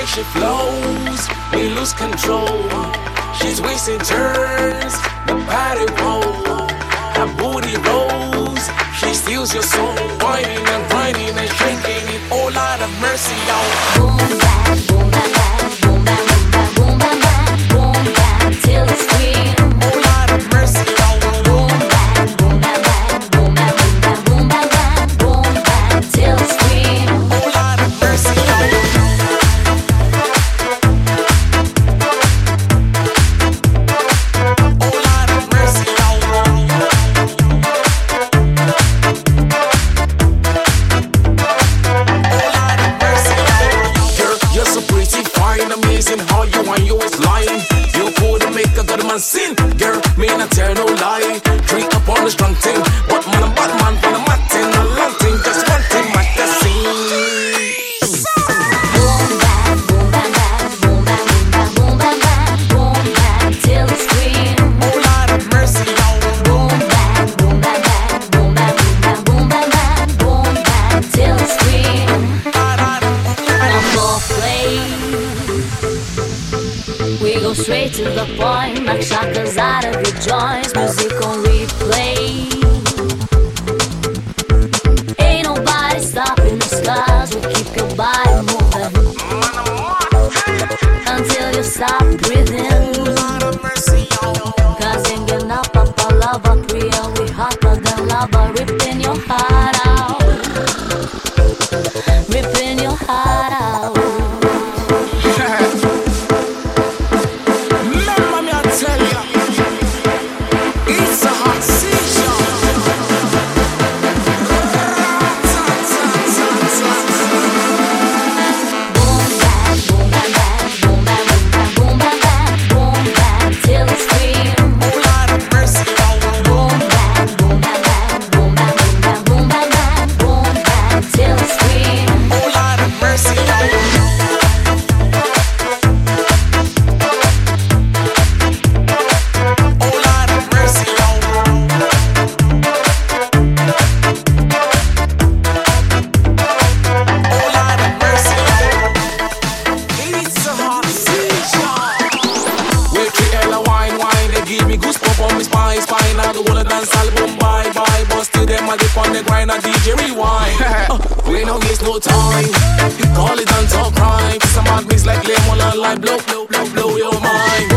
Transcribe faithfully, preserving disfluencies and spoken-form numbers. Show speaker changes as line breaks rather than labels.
she flows, we lose control. She's wasting turns, the body roll. Her booty rolls, she steals your soul. Whining and grinding and shaking it. Oh Lord of mercy, y'all.
Boom bang, boom bang bang, boom bang boom bang boom bang bang, boom bang till it's scream.
Oh Lord of mercy, y'all.
Boom bang, boom bang bang, boom bang boom bang boom bang bang, boom bang till it's scream.
Oh Lord of mercy, y'all. Sin, girl, me not tell no lie. Drink up on the strong thing, but man, I'm bad man for the matin. A long thing, just one thing, but the scene.
Boom bang, boom bang bang, boom bang boom bang boom bang bang, boom bang till it's scream.
Oh Lord of mercy, y'all.
Boom bang, boom bang bang, boom bang boom bang boom bang bang, boom bang till it's scream. No more play. We go straight to the point, knock shackles out of your joints, music on replay. Ain't nobody stopping us, cause we keep your body moving until you stop breathing. Cause in your napa palava kriya, we hotter than lava, ripping your heart out, ripping your heart out.
D J rewind. uh, we no waste no time. Call it dance or crime. Some mad mix like lemon and lime. Blow, blow, blow, blow your mind.